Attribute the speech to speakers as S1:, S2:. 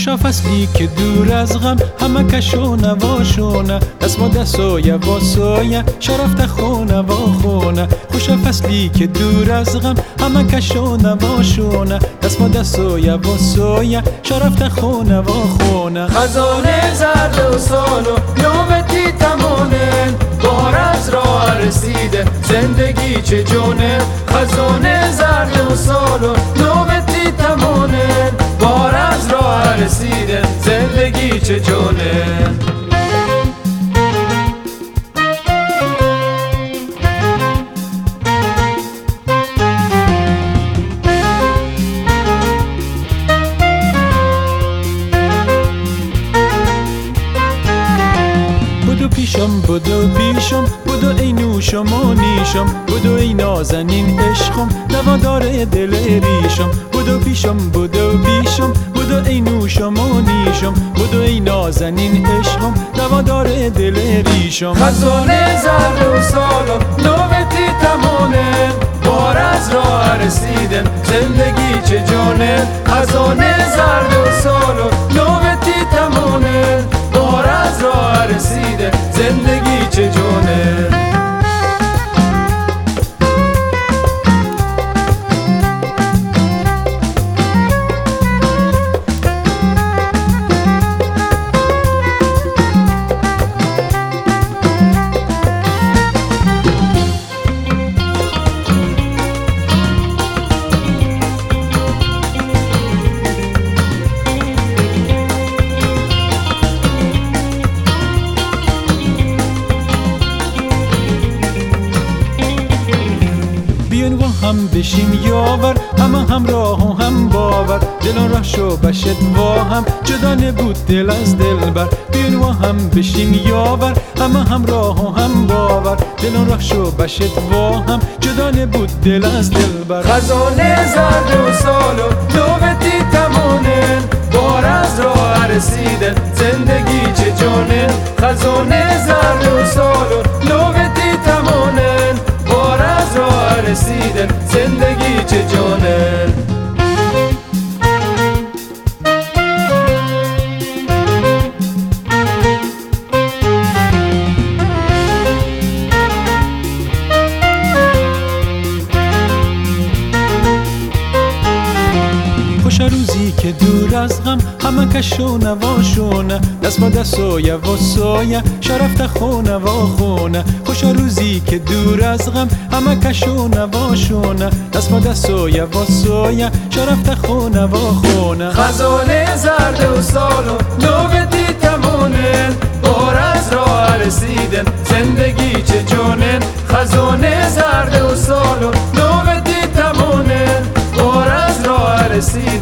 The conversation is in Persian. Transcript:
S1: خوشا فصلی که دور از غم همه کشو نواشونه دست با دست و یواسویه شرفت خونه و خونه خوشا فصلی که دور از غم همه کشو نواشونه دست با دست و یواسویه شرفت خونه و خونه
S2: خزانه زرد و سال و نوبتی تمانه بار از راه رسیده زندگی چه جونه خزانه زرد و سال و نوبتی تمانه بار از راه رسیده زندگی چه جونه
S1: بدو پیشم بدو ای نوشم و نیشم بدو ای نازنین عشقم نوادار دل ریشم بدو پیشم بدو ای نوشم و نیشم بدو ای نازنین عشقم نوادار دل ریشم
S2: خزانه زرد و سال و نوبتی تمانه بار از راه رسیدن زندگی چه جانه خزانه زرد و سال و نوبتی تمانه بار از راه رسیده زندگی چه جونه
S1: هم بشیم یاور همه همراه و هم باور دلان راه شو بشد و هم جدا نبود دل از دل بر بیان و هم بشیم یاور همه همراه و هم باور دلان راه شو بشد و هم جدا نبود دل از دل بر
S2: خزانه زرد و سال و نوبتی تمانه بار از راه رسیدن زندگی چه جانه خزانه زرد و سال و نوبتی تمانه بار از راه رسیدن زندگی چه جانه
S1: خوش روزی که دور از غم همه کشو نواشونه دست با دست و یواسویه شرفت خونه و خونه خوش روزی که دور از غم همه کشو نواشونه دست با دست و یواسویه شرفت خونه و خونه
S2: خزانه زرد و سال و نوبتی تمانه بار از راه رسیدن زندگی چه جونه خزانه زرد و سال و نوبتی تمانه بار از راه رسیدن